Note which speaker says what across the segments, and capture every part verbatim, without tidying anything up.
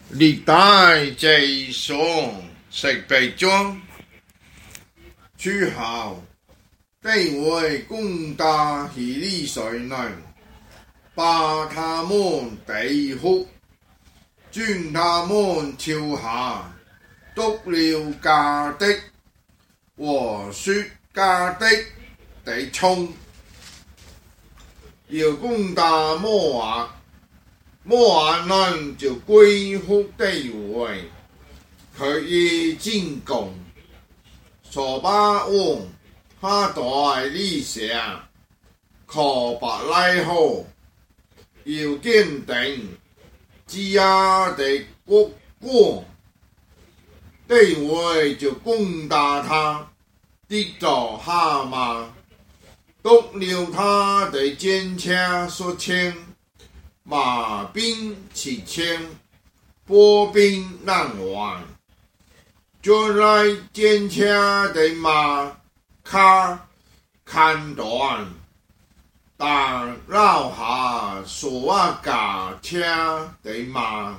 Speaker 1: 历代祭送石碑章，取号地位攻打希利水能，把他們地哭，轉他們朝下，督了迦的和說迦的地衝，要攻打摩押。摩押人就歸服地位，佢以進攻所巴王哈代利夏，可伯拉後，要堅定基亞的國國，地位就攻打他，敵到哈馬，督了他的戰車所牽。馬兵七千，步兵兩萬，將來戰車的馬卡砍斷，但留下所駕車的馬。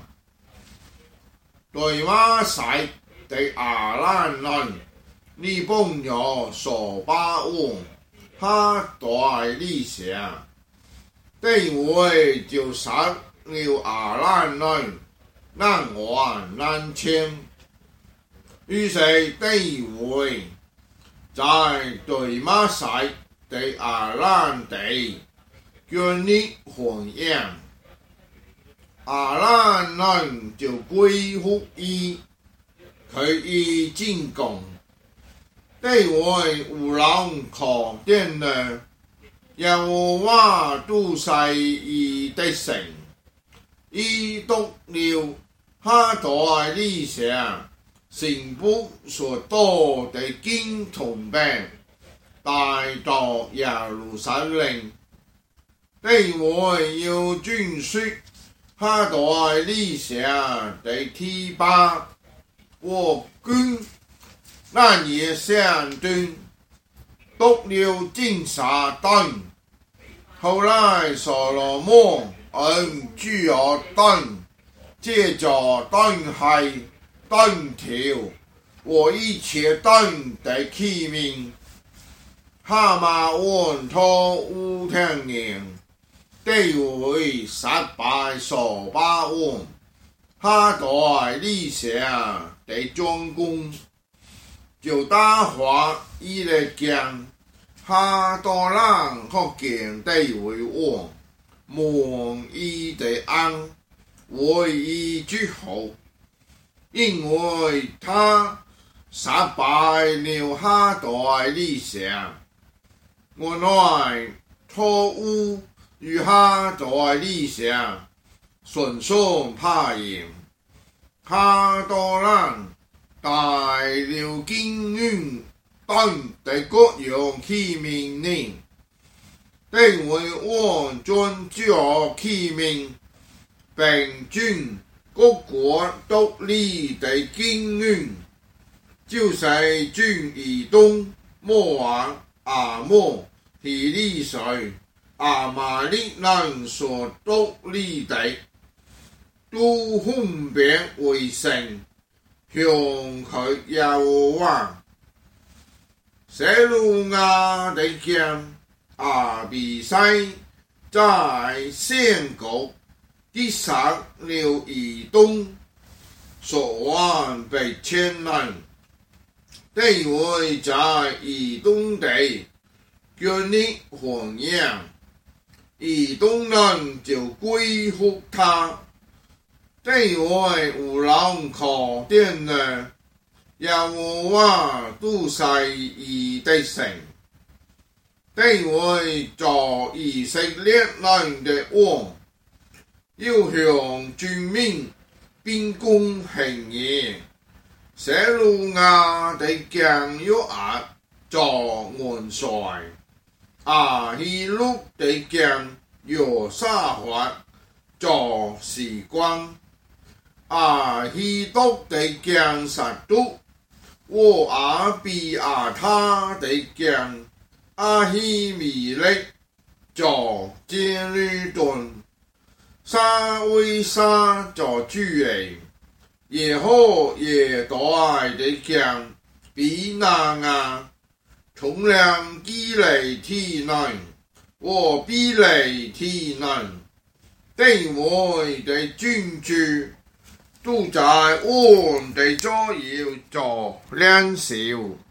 Speaker 1: 對馬賽的亞蘭人，你朋友所巴王哈代利夏。地位就殺了亞蘭人，難還難遷。於是地位在對馬賽的亞蘭地建立婚姻，亞蘭人就歸服伊，佢以進攻。地位有人可見的。耶和華督塞伊的城，伊督了哈代利夏城堡所多的金銅餅，帶到耶路撒冷。地位要遵守哈代利夏的提拔和君，那也相對督了金沙墩。後來所羅門按主要盾，借着盾係盾條和一切盾的器皿，哈馬王托烏天人，地位殺敗所巴王哈代利夏的將軍，就打發伊的將。哈多人學見地為王，蒙伊的恩，為伊祝福，因為他殺敗了哈代利夏。原來錯誤與哈代利夏順順拍贏，哈多人帶了金銀。的各樣器皿呢，地為王將這器皿，並將各國獨立的金銀，就是將以東、摩押、亞捫、希利水、亞瑪力人所獨立的，都分別為聖，向佢耶和華。舍魯亞的將亞比篩在獻國擊殺了以東，所萬八千人，地位在以東地建立婚姻，以東人就歸服他，地位有人可見的。耶和華督塞伊的城，地為做以色列人的王，要向全民秉公行義。舍魯亞的將約押做元帥，亞希碌的將約沙法做士官，亞希督的將撒督。我阿比亞他的將阿希米勒做監律長，沙威沙做主人， 也好也大的强避难啊，重量积累体能，我比累体能，对我的军居都在我的左右做两手。